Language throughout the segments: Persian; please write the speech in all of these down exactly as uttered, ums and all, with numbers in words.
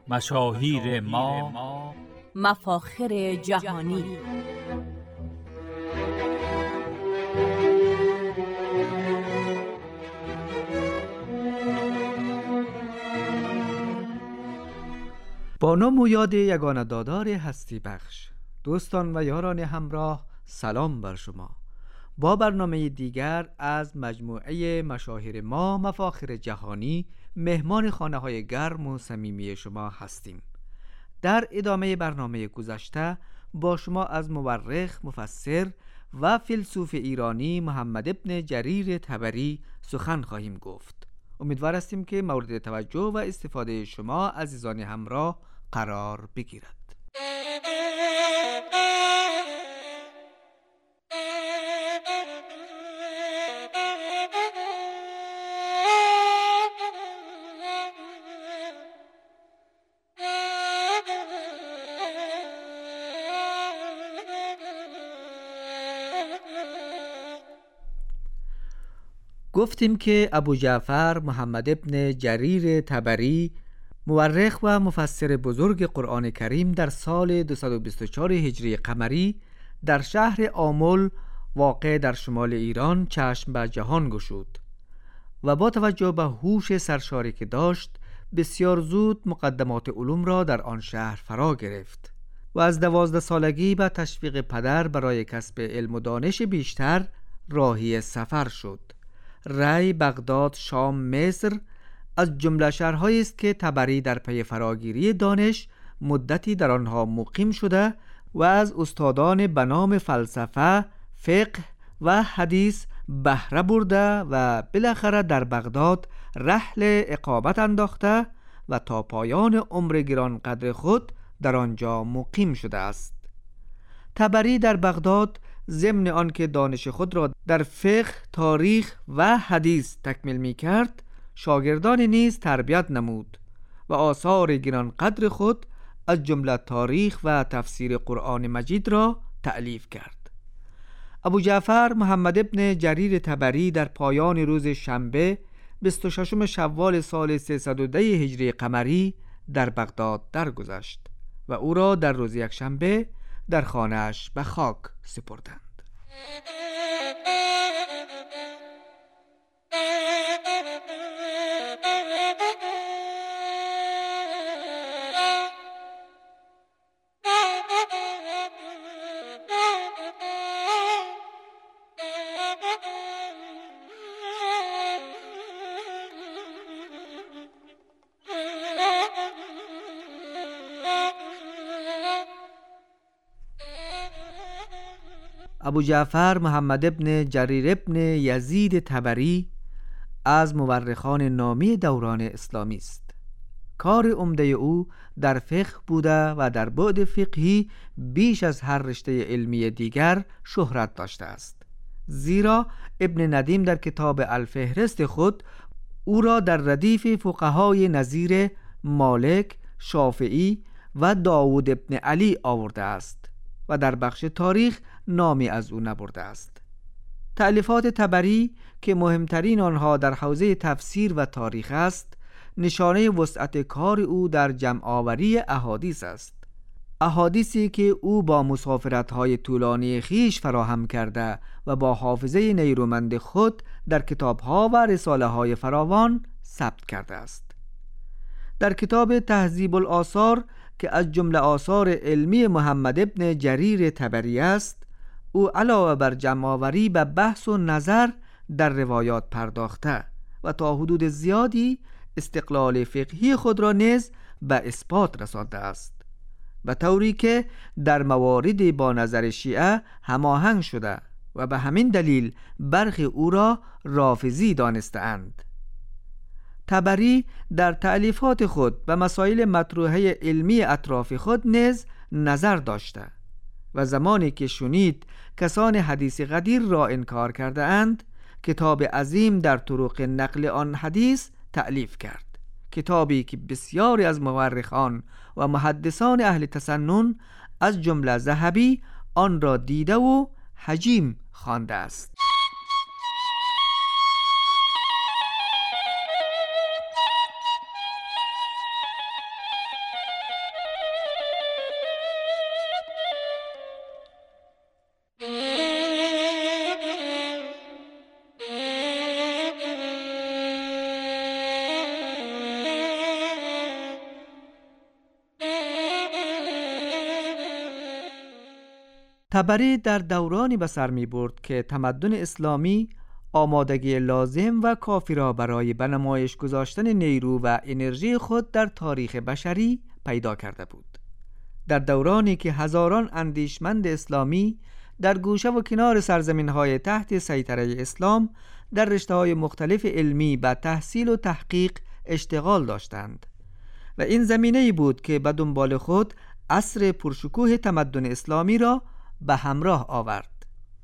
مشاهیر ما، مفاخر جهانی. با نام و یاد یگانه دادار هستی بخش، دوستان و یاران همراه، سلام بر شما. با برنامه دیگر از مجموعه مشاهیر ما، مفاخر جهانی، مهمان خانه های گرم و صمیمی شما هستیم. در ادامه برنامه گذشته با شما از مورخ، مفسر و فیلسوف ایرانی محمد ابن جریر طبری سخن خواهیم گفت. امیدوار هستیم که مورد توجه و استفاده شما عزیزان همراه قرار بگیرد. گفتیم که ابو جعفر محمد ابن جریر طبری، مورخ و مفسر بزرگ قرآن کریم، در سال دویست و بیست و چهار هجری قمری در شهر آمل واقع در شمال ایران چشم به جهان گشود و با توجه به هوش سرشاری که داشت بسیار زود مقدمات علوم را در آن شهر فرا گرفت و از دوازده سالگی به تشویق پدر برای کسب علم و دانش بیشتر راهی سفر شد. ری، بغداد، شام، مصر از جمله شهرهایی است که طبری در پی فراگیری دانش مدتی در آنها مقیم شده و از استادان به نام فلسفه، فقه و حدیث بهره برده و بالاخره در بغداد رحل اقامت انداخته و تا پایان عمر گرانقدر خود در آنجا مقیم شده است. طبری در بغداد ضمن آنکه دانش خود را در فقه، تاریخ و حدیث تکمیل می کرد، شاگردان نیز تربیت نمود و آثار گرانقدر خود از جمله تاریخ و تفسیر قرآن مجید را تألیف کرد. ابو جعفر محمد ابن جریر طبری در پایان روز شنبه بیست و ششم شوال سال سیصد و ده هجری قمری در بغداد درگذشت و او را در روز یکشنبه در خانه‌اش به خاک سپردند. ابو جعفر محمد ابن جریر ابن یزید طبری از مورخان نامی دوران اسلامی است. کار عمده او در فقه بوده و در بعد فقهی بیش از هر رشته علمی دیگر شهرت داشته است، زیرا ابن ندیم در کتاب الفهرست خود او را در ردیف فقهای نظیر مالک، شافعی و داوود ابن علی آورده است و در بخش تاریخ نامی از او نبرده است. تألیفات طبری که مهمترین آنها در حوزه تفسیر و تاریخ است، نشانه وسعت کار او در جمع آوری احادیث است. احادیثی که او با مسافرت‌های طولانی خیش فراهم کرده و با حافظه نیرومند خود در کتاب‌ها و رساله‌های فراوان ثبت کرده است. در کتاب تهذیب الآثار که از جمله آثار علمی محمد ابن جریر طبری است، او علاوه بر جمع‌آوری به بحث و نظر در روایات پرداخته و تا حدود زیادی استقلال فقهی خود را نیز به اثبات رسانده است، به طوری که در مواردی با نظر شیعه هماهنگ شده و به همین دلیل برخی او را رافضی دانسته‌اند. طبری در تألیفات خود به مسائل مطروحه علمی اطراف خود نیز نظر داشته و زمانی که شنید کسان حدیث قدیر را انکار کرده اند، کتاب عظیم در طرق نقل آن حدیث تألیف کرد، کتابی که بسیاری از مورخان و محدثان اهل تسنن از جمله ذهبی آن را دیده و حجیم خوانده است. طبری در دورانی به سر می برد که تمدن اسلامی آمادگی لازم و کافی را برای به نمایش گذاشتن نیرو و انرژی خود در تاریخ بشری پیدا کرده بود. در دورانی که هزاران اندیشمند اسلامی در گوشه و کنار سرزمین‌های تحت سیطره اسلام در رشته‌های مختلف علمی به تحصیل و تحقیق اشتغال داشتند و این زمینه‌ای بود که به دنبال خود عصر پرشکوه تمدن اسلامی را به همراه آورد.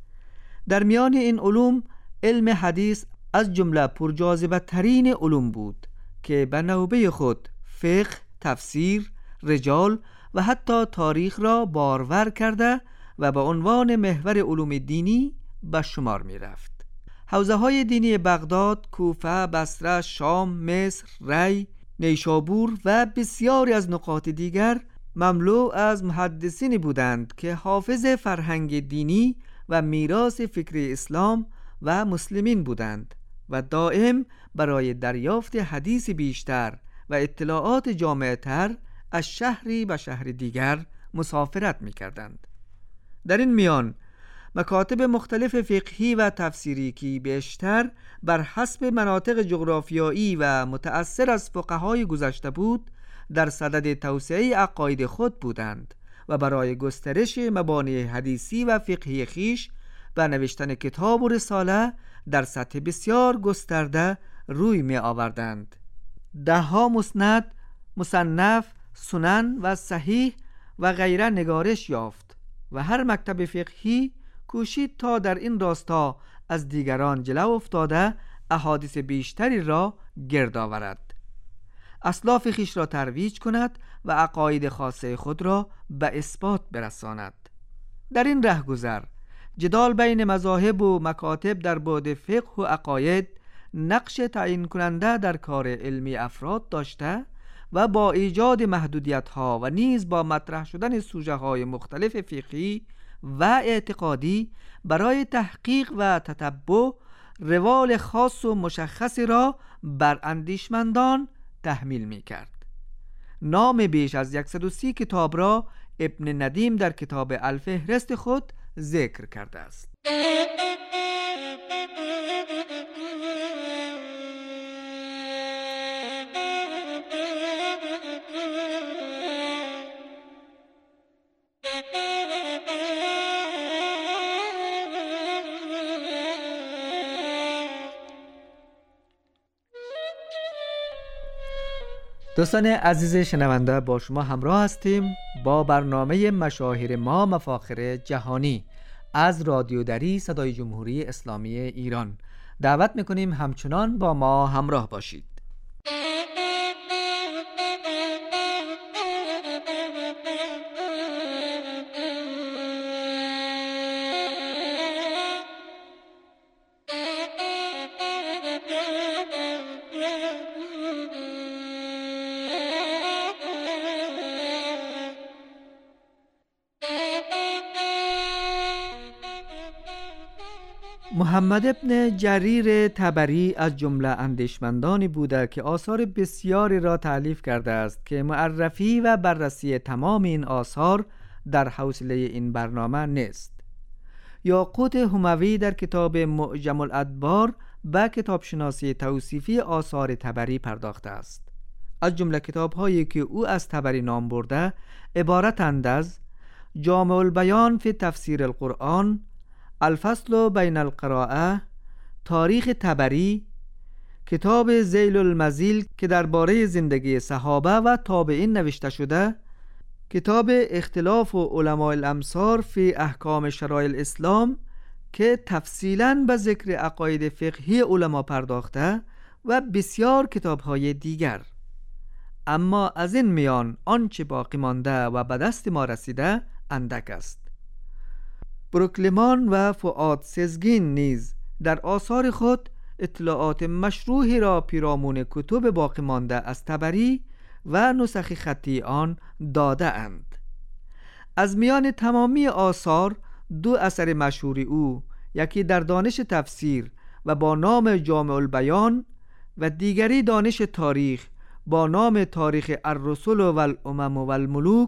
در میان این علوم علم حدیث از جمله پرجاذبه ترین علوم بود که به نوبه خود فقه، تفسیر، رجال و حتی تاریخ را بارور کرده و به عنوان محور علوم دینی به شمار می رفت. حوزه های دینی بغداد، کوفه، بصره، شام، مصر، ری، نیشابور و بسیاری از نقاط دیگر مملو از محدثینی بودند که حافظ فرهنگ دینی و میراث فکری اسلام و مسلمین بودند و دائم برای دریافت حدیث بیشتر و اطلاعات جامع‌تر از شهری به شهر دیگر مسافرت می‌کردند. در این میان مکاتب مختلف فقهی و تفسیری که بیشتر بر حسب مناطق جغرافیایی و متأثر از فقهای گذشته بود در صدد توسعه عقاید خود بودند و برای گسترش مبانی حدیثی و فقهی خیش به نوشتن کتاب و رساله در سطح بسیار گسترده روی می آوردند. ده ها مسند، مصنف، سنن و صحیح و غیره نگارش یافت و هر مکتب فقهی کوشید تا در این راستا از دیگران جلو افتاده احادیث بیشتری را گرد آورد، اسلاف خیش را ترویج کند و عقاید خاصه خود را به اثبات برساند. در این رهگذر جدال بین مذاهب و مکاتب در بعد فقه و عقاید نقش تعیین کننده در کار علمی افراد داشته و با ایجاد محدودیت‌ها و نیز با مطرح شدن سوژه‌های مختلف فقهی و اعتقادی برای تحقیق و تتبع روال خاص و مشخصی را بر اندیشمندان تحمیل می‌کرد. نام بیش از صد و سی کتاب را ابن ندیم در کتاب الفهرست خود ذکر کرده است. دوستان عزیز شنونده، با شما همراه هستیم با برنامه مشاهیر ما مفاخر جهانی از رادیو دری صدای جمهوری اسلامی ایران. دعوت میکنیم همچنان با ما همراه باشید. محمد ابن جریر طبری از جمله اندیشمندانی بوده که آثار بسیاری را تألیف کرده است که معرفی و بررسی تمام این آثار در حوصله این برنامه نیست. یاقوت حموی در کتاب معجم الادبار به کتابشناسی توصیفی آثار طبری پرداخته است. از جمله کتاب‌هایی که او از طبری نام برده عبارتند از جامع البیان فی تفسیر القرآن، الفصل بین القراءه، تاریخ طبری، کتاب ذیل المزیل که درباره زندگی صحابه و تابعین نوشته شده، کتاب اختلاف علماء الامصار فی احکام شرایع الاسلام که تفصیلاً به ذکر عقاید فقهی علما پرداخته و بسیار کتاب‌های دیگر. اما از این میان آنچه باقی مانده و به دست ما رسیده اندک است. بروکلمان و فؤاد سزگین نیز در آثار خود اطلاعات مشروحی را پیرامون کتب باقی مانده از طبری و نسخ خطی آن داده اند. از میان تمامی آثار دو اثر مشهور او، یکی در دانش تفسیر و با نام جامع البیان و دیگری دانش تاریخ با نام تاریخ الرسل و الامم و الملوک،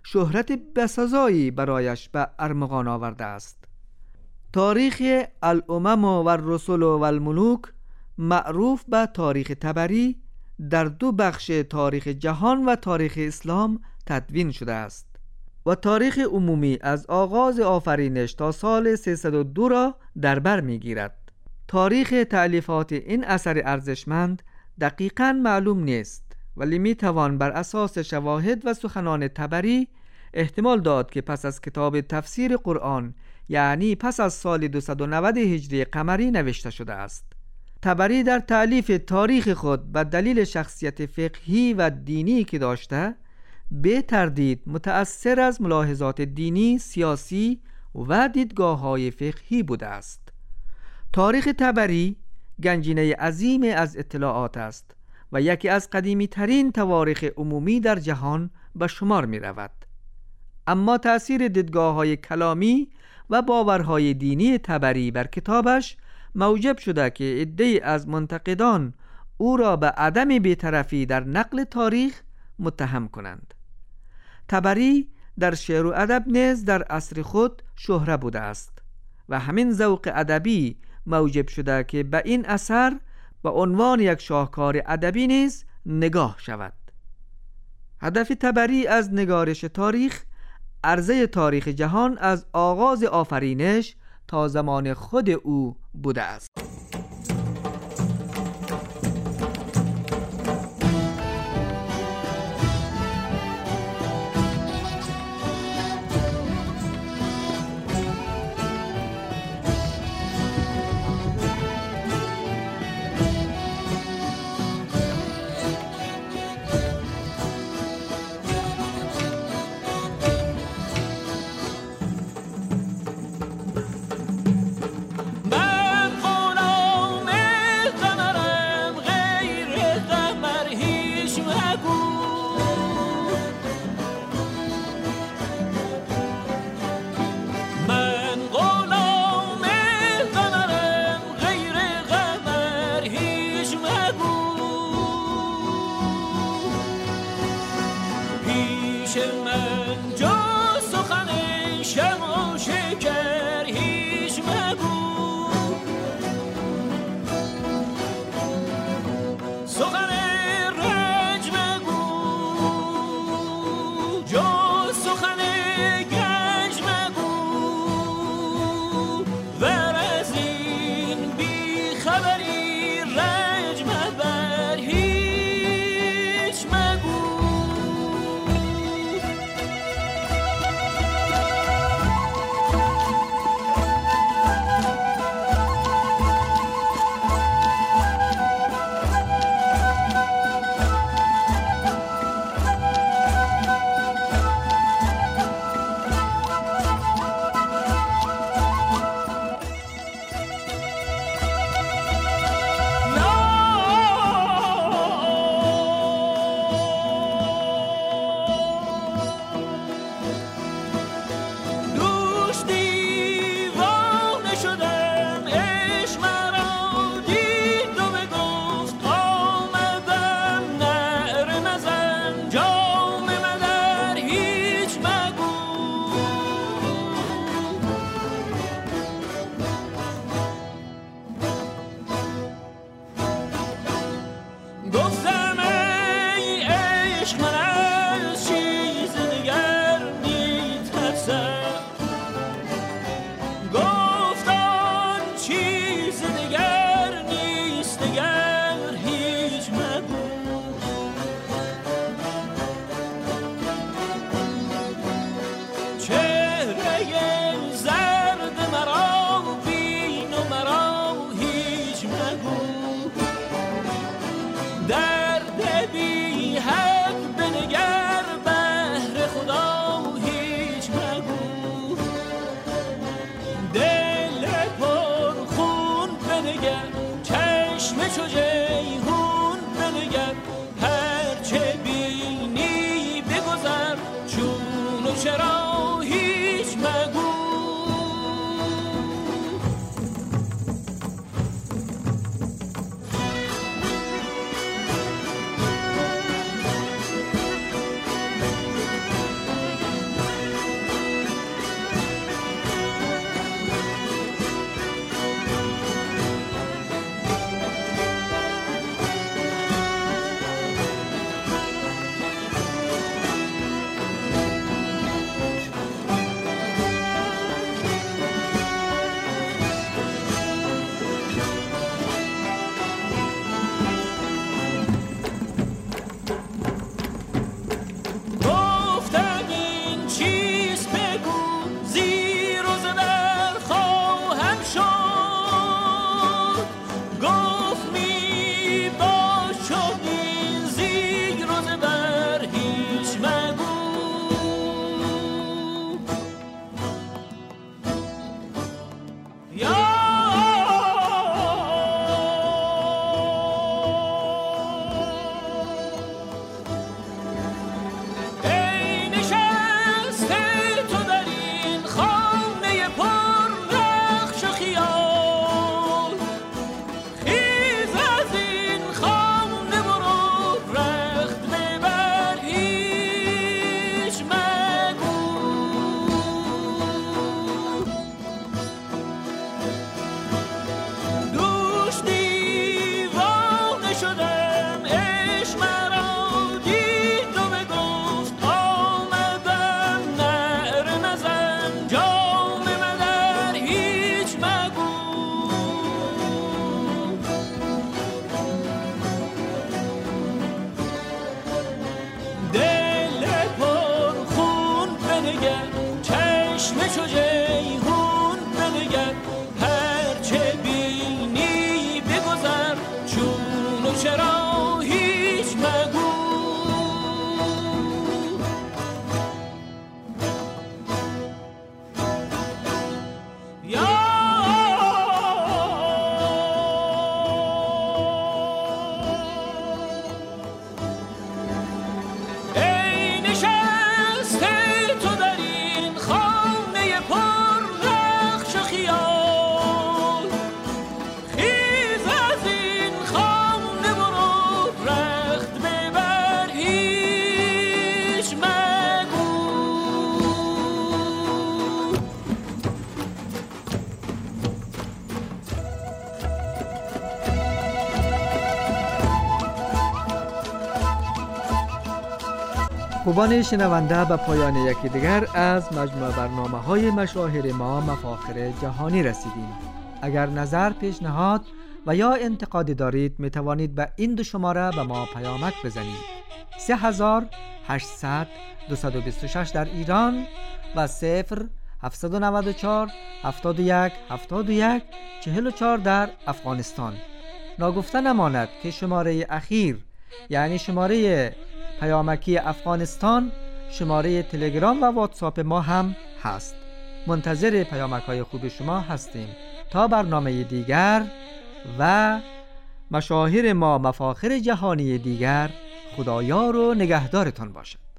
شهرت بسزایی برایش به ارمغان آورده است. تاریخ الامم و الرسل و الملوک معروف به تاریخ طبری در دو بخش تاریخ جهان و تاریخ اسلام تدوین شده است و تاریخ عمومی از آغاز آفرینش تا سال سیصد و دو را در بر می‌گیرد. تاریخ تألیفات این اثر ارزشمند دقیقاً معلوم نیست، ولی می‌توان بر اساس شواهد و سخنان طبری احتمال داد که پس از کتاب تفسیر قرآن، یعنی پس از سال دویست و نود هجری قمری نوشته شده است. طبری در تألیف تاریخ خود به دلیل شخصیت فقهی و دینی که داشته، به تردید متأثر از ملاحظات دینی، سیاسی و دیدگاه‌های فقهی بوده است. تاریخ طبری گنجینه عظیم از اطلاعات است و یکی از قدیمی ترین تواریخ عمومی در جهان به شمار می رود. اما تأثیر دیدگاه‌های کلامی و باورهای دینی طبری بر کتابش موجب شده که عده‌ای از منتقدان او را به عدم بی‌طرفی در نقل تاریخ متهم کنند. طبری در شعر و ادب نیز در عصر خود شهره بوده است و همین ذوق ادبی موجب شده که به این اثر به عنوان یک شاهکار ادبی نیز نگاه شود. هدف طبری از نگارش تاریخ عرضه تاریخ جهان از آغاز آفرینش تا زمان خود او بوده است. خوبان شنونده، به پایان یکی دیگر از مجموعه برنامه های مشاهیر ما مفاخر جهانی رسیدیم. اگر نظر، پیشنهاد و یا انتقادی دارید می توانید به این دو شماره به ما پیامک بزنید: سه هزار و هشتصد دویست و بیست و شش در ایران و صفر هفتصد و نود و چهار هفتاد و یک هفتاد و یک چهل و چهار در افغانستان. ناگفته نماند که شماره اخیر، یعنی شماره پیامکی افغانستان، شماره تلگرام و واتساپ ما هم هست. منتظر پیامک های خوب شما هستیم. تا برنامه دیگر و مشاهیر ما مفاخر جهانی دیگر، خدایار و نگهدارتان باشد.